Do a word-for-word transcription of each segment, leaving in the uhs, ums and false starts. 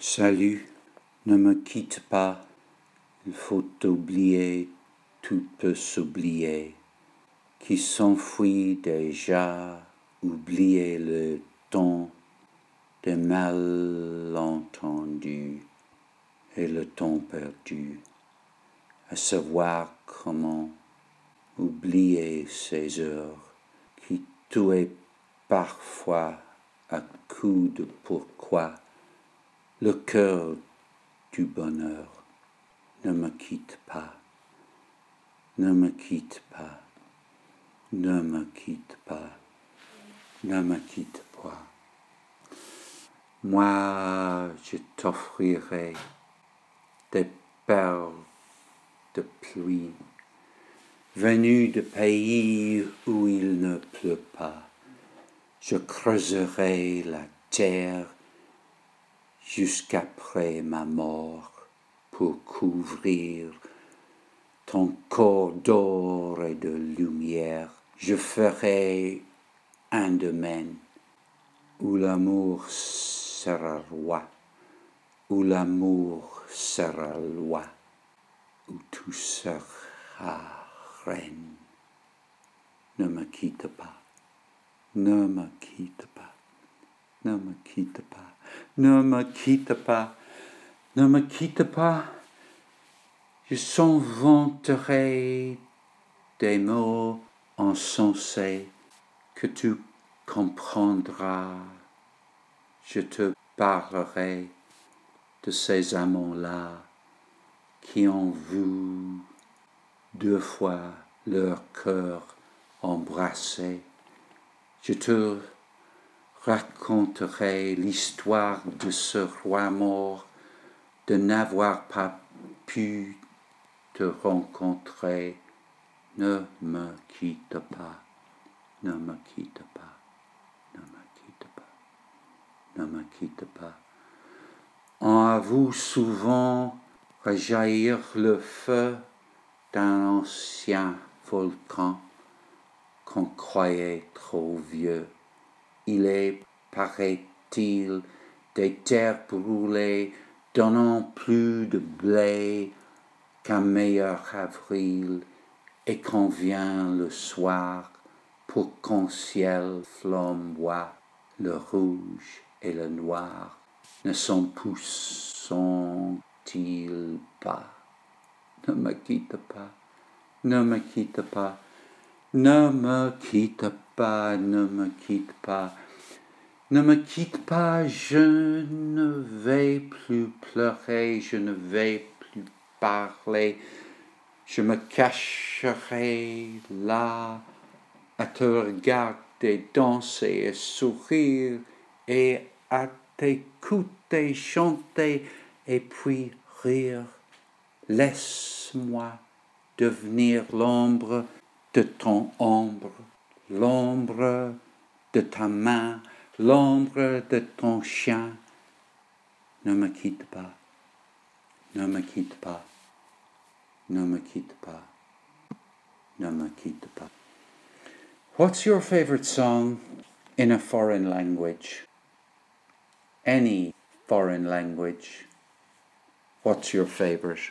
Salut, ne me quitte pas, il faut oublier, tout peut s'oublier. Qui s'enfuit déjà, oublier le temps des malentendus et le temps perdu, à savoir comment oublier ces heures qui tuaient parfois à coups de pourquoi le cœur du bonheur. Ne me quitte pas, ne me quitte pas, ne me quitte pas, ne me quitte pas. Moi, je t'offrirai des perles de pluie, venues de pays où il ne pleut pas. Je creuserai la terre jusqu'après ma mort pour couvrir ton corps d'or et de lumière. Je ferai un domaine où l'amour sera roi, où l'amour sera loi, où tout sera reine. Ne me quitte pas, ne me quitte pas, ne me quitte pas, ne me quitte pas, ne me quitte pas. Je s'inventerai des mots insensés que tu comprendras. Je te parlerai de ces amants-là qui ont vu deux fois leur cœur embrassé. Je te raconterai l'histoire de ce roi mort, de n'avoir pas pu te rencontrer. Ne me quitte pas, ne me quitte pas, ne me quitte pas, ne me quitte pas. On a vu souvent rejaillir le feu d'un ancien volcan qu'on croyait trop vieux. Il est, paraît-il, des terres brûlées donnant plus de blé qu'un meilleur avril, et qu'on vient le soir pour qu'un ciel flamboie, le rouge et le noir ne s'en poussent-ils pas? Ne me quitte pas, ne me quitte pas, ne me quitte pas, ne me quitte pas, ne me quitte pas, je ne vais plus pleurer, je ne vais plus parler. Je me cacherai là à te regarder danser et sourire et à t'écouter chanter et puis rire. Laisse-moi devenir l'ombre de ton ombre, l'ombre de ta main, l'ombre de ton chien. Ne me quitte pas, ne me quitte pas. Ne me quitte pas. Ne me quitte pas. What's your favorite song in a foreign language? Any foreign language. What's your favorite?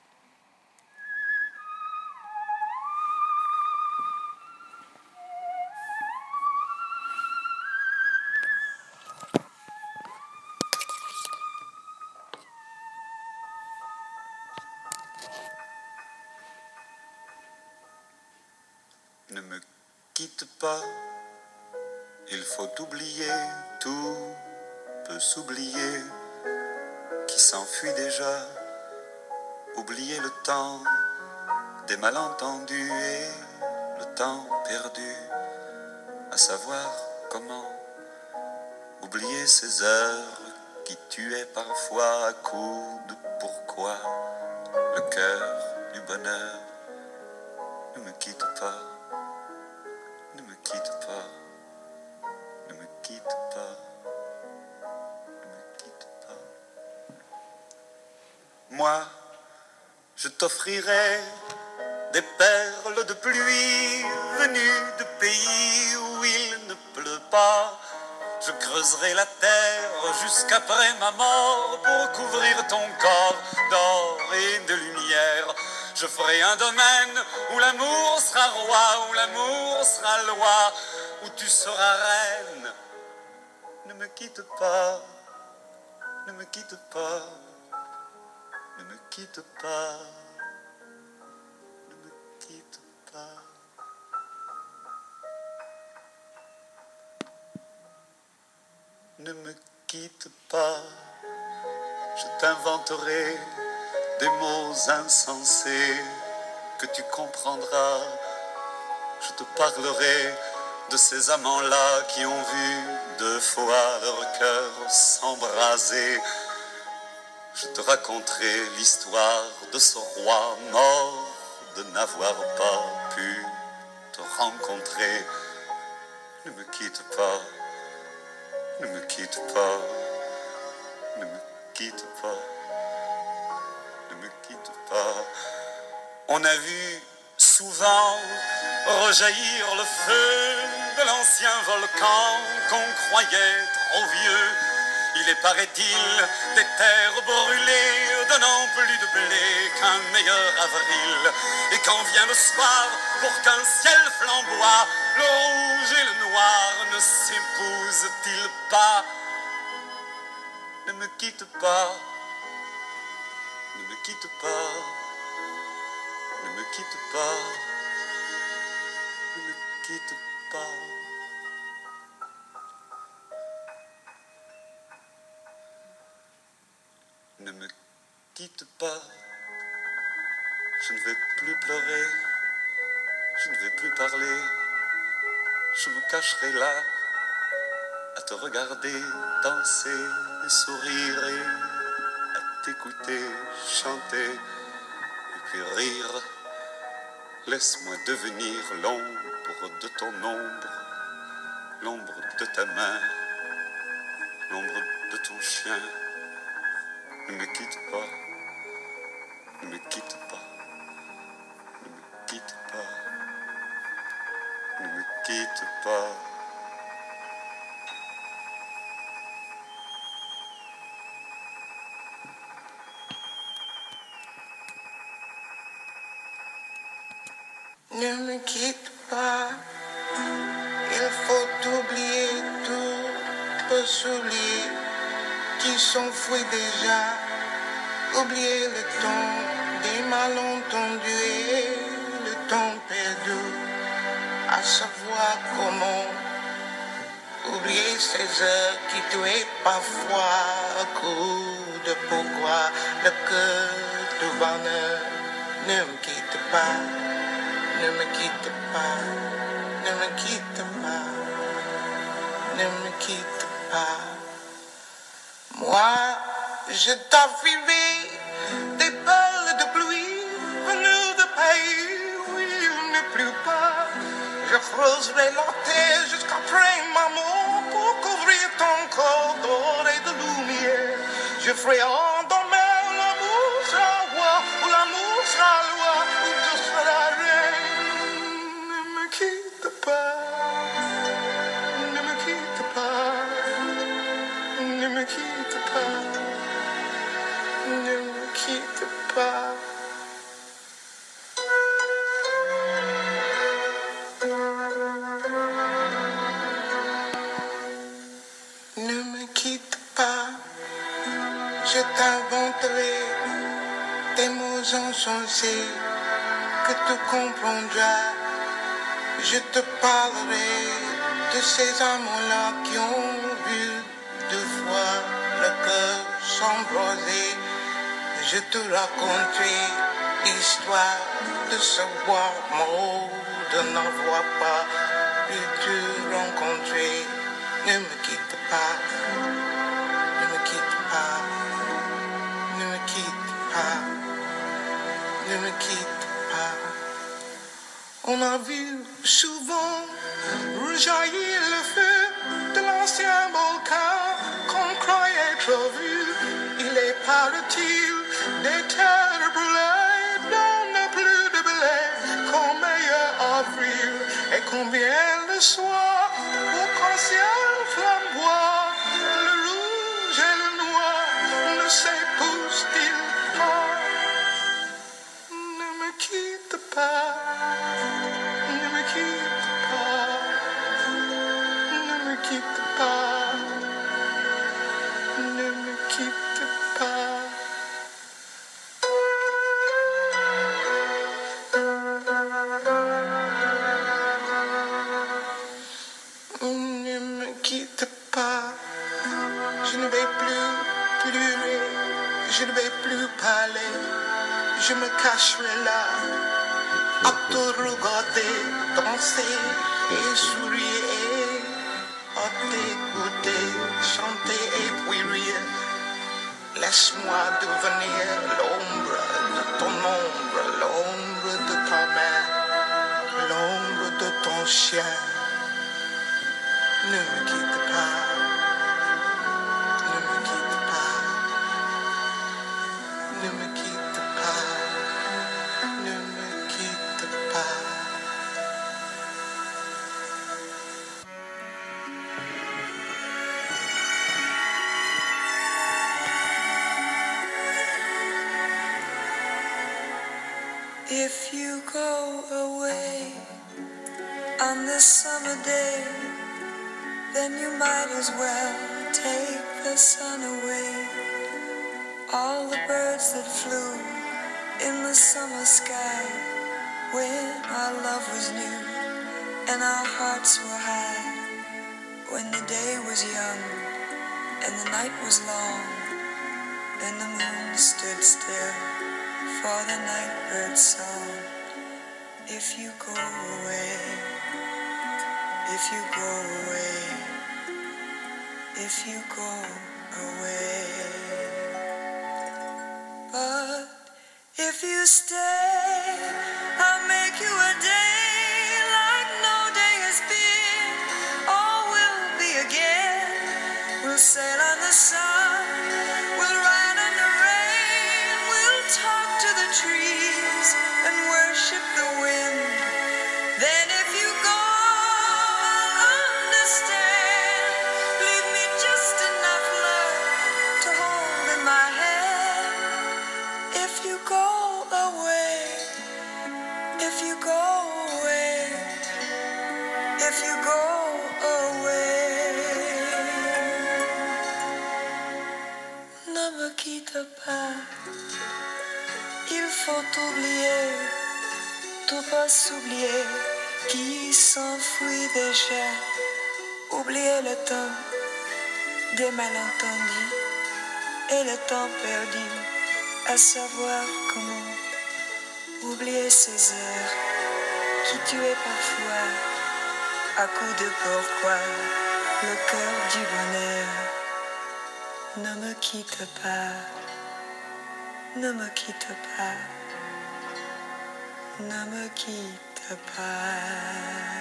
Ne me quitte pas, il faut oublier, tout peut s'oublier, qui s'enfuit déjà, oublier le temps des malentendus et le temps perdu, à savoir comment oublier ces heures qui tuaient parfois à coups de pourquoi le cœur du bonheur. Ne me quitte pas. Ne me quitte pas, ne me quitte pas, ne me quitte pas. Moi, je t'offrirai des perles de pluie venues de pays où il ne pleut pas. Je creuserai la terre jusqu'après ma mort pour Je ferai un domaine où l'amour sera roi, où l'amour sera loi, où tu seras reine. Ne me quitte pas, ne me quitte pas, ne me quitte pas, ne me quitte pas. Ne me quitte pas, je t'inventerai des mots insensés que tu comprendras. Je te parlerai de ces amants-là qui ont vu deux fois leur cœur s'embraser. Je te raconterai l'histoire de ce roi mort de n'avoir pas pu te rencontrer. Ne me quitte pas, ne me quitte pas, ne me quitte pas, ne me quitte pas. On a vu souvent rejaillir le feu de l'ancien volcan qu'on croyait trop vieux. Il est, paraît-il, des terres brûlées, donnant plus de blé qu'un meilleur avril. Et quand vient le soir, pour qu'un ciel flamboie, le rouge et le noir ne s'épousent-ils pas? Ne me quitte pas, ne me quitte pas, ne me quitte pas, ne me quitte pas. Ne me quitte pas, je ne vais plus pleurer, je ne vais plus parler, je me cacherai là, à te regarder danser et sourire et à t'écouter chanter et puis rire. Laisse-moi devenir l'ombre de ton ombre, l'ombre de ta main, l'ombre de ton chien. Ne me quitte pas, ne me quitte pas, ne me quitte pas, ne me quitte pas. Ne me quitte pas, il faut oublier tout peu soulier qui s'enfuit déjà. Oublier le temps des malentendus et le temps perdu, à savoir comment oublier ces heures qui tuaient parfois à coup de pourquoi le cœur du bonheur. Ne me quitte pas, ne me quitte pas, ne me quitte pas, ne me quitte pas. Moi, je t'affilerai des perles de pluie venues de pays où il ne pleut pas. Je creuserai la terre jusqu'après ma mort pour couvrir ton corps doré de lumière. Je ferai en domaine où l'amour sera roi, où l'amour sera loi, où tu seras reine. Ne me quitte pas, ne me quitte pas, ne me quitte pas. Ne me quitte pas. Ne me quitte pas. Je t'inventerai des mots insensés que tu comprendras. Je te parlerai de ces amants-là qui ont vu deux fois le cœur s'embraser. Je te raconterai l'histoire de ce roi mort de n'avoir pas pu te rencontrer. Ne me quitte pas, ne me quitte pas, ne me quitte pas, ne me quitte pas. On a vu souvent rejaillir le feu de l'ancien volcan qu'on croyait trop vu. Il est parti des terres brûlées, donne plus de blé qu'en meilleur avril. Et combien le soir, au quand ciel flamboie, le rouge et le noir ne s'épousent-ils pas? Ne me pleurer, je ne vais plus parler, je me cacherai là, à te regarder, danser et sourire, à t'écouter, chanter et puis rire. Laisse-moi devenir l'ombre de ton ombre, l'ombre de ta main, l'ombre de ton chien. Ne me quitte pas, ne me quitte pas, ne me quitte pas, ne me quitte pas. If you go away on this summer day, then you might as well take the sun away. All the birds that flew in the summer sky when our love was new and our hearts were high, when the day was young and the night was long, then the moon stood still for the night bird's song. If you go away, if you go away, if you go away. But if you stay, I'll make you a day like no day has been, or will be again. We'll sail on the sun, we'll ride on the rain, we'll talk to the trees and worship the wind. Then if you go, I'll understand. Leave me just enough love to hold in my hand. If you go away, if you go away, if you go away, ne me quitte pas. Il faut oublier, tout pas s'oublier, qui s'enfuit déjà. Oublier le temps des malentendus et le temps perdu, à savoir comment oublier ces heures qui tuaient parfois à coups de pourquoi le cœur du bonheur. Ne me quitte pas, ne me quitte pas, ne me quitte pas.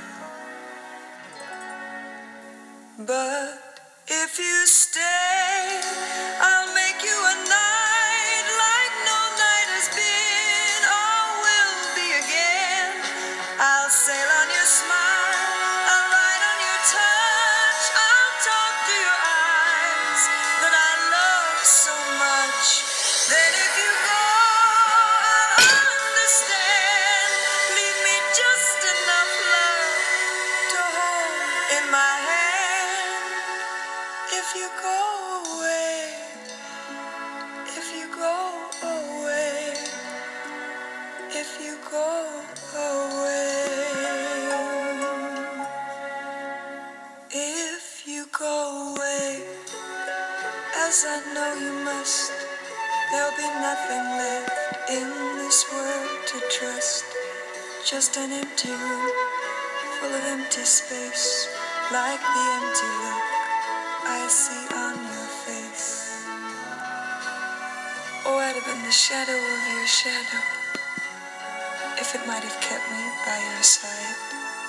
But if you stay, I'll make you a night like no night has been or will be again. I'll sail on your smile, I'll ride on your touch, I'll talk to your eyes that I love so much. Then if you go, I'll understand. Leave me just enough love to hold in my hand. If you go away, if you go away, if you go away, if you go away, as I know you must, there'll be nothing left in this world to trust. Just an empty room full of empty space, like the empty look I see on your face. Oh, I'd have been the shadow of your shadow if it might have kept me by your side.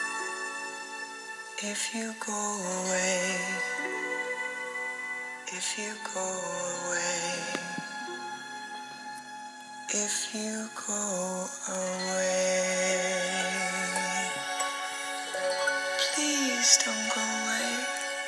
If you go away, if you go away, if you go away, please don't go away.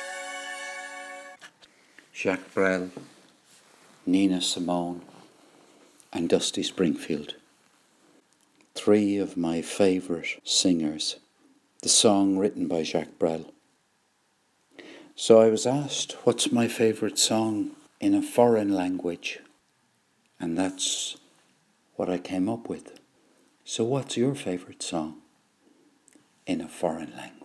Jacques Brel, Nina Simone and Dusty Springfield. Three of my favourite singers. The song written by Jacques Brel. So I was asked, what's my favourite song in a foreign language? And that's what I came up with. So what's your favourite song in a foreign language?